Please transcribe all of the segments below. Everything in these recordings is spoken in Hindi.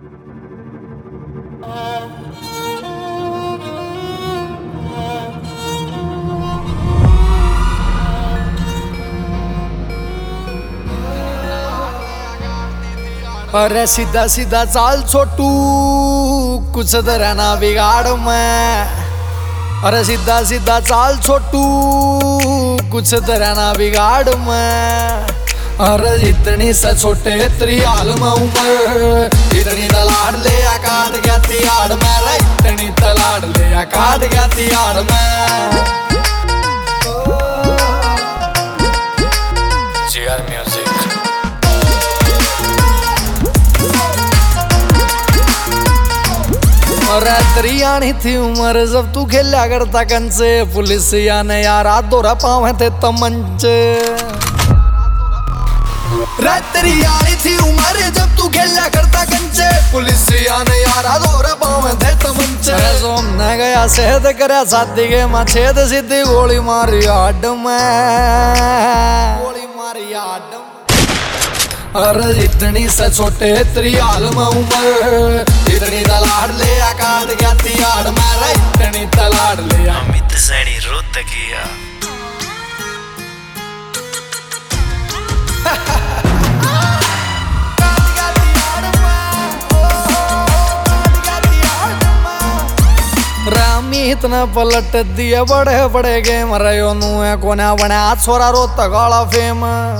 अरे सीधा सीधा चाल छोटू, कुछ तरह ना बिगाड़ मैं। अरे सीधा सीधा चाल छोटू, कुछ तरह ना बिगाड़ मैं। अरे इतनी सा छोटे तेरी हाल में उम्र, इतनी तलाड़ ले काट गया तियाड़ में। इतनी तलाड़ ले काट गया तियाड़ में। GR music. अरे तेरी आनी थी उम्र जब तू खेला करता कंचे, पुलिस ने यारा दोरा पावे थे तमंचे। तेरी आनी थी उम्र जब तू खेला करता कंचे, पुलिस ने यारा दोरा पावे थे तमंचे। सोमने गया सेहत करे शादी के मां छेद सीधी गोली मारी आड में, गोली मारी आड में। अरे इतनी सा छोटे तेरी हाल में उम्र, इतनी तलाड़ ले काट गया तियाड़ में। इतनी तलाड़ ले अमित सैनी रोत किया। रामी इतना पलट दिए बड़े बड़े गेम रहो नू है कोना बना छोरा रोत गाला फेम।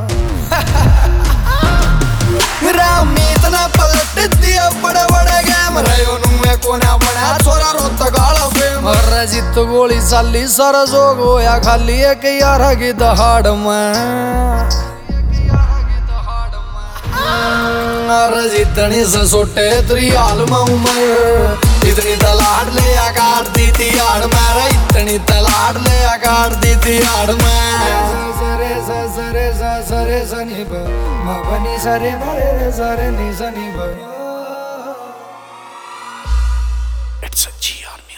रामी इतना पलट दिया बड़े बड़े गेम रहो नू है कोना बना छोरा रोत गाला फेम। अरे जित गोली साली सर जोग होया खाली एक यार की दहाड़ में। अरे जितनी से सोटे तेरी हाल में उम्र, इतनी तलाड़ ले काट दी तियाड़ में। इतनी तलाड़ ले काट दी तियाड़ में। सरे सरे सरे सनी बनी सरे मरे सरे नी सनी। It's a GR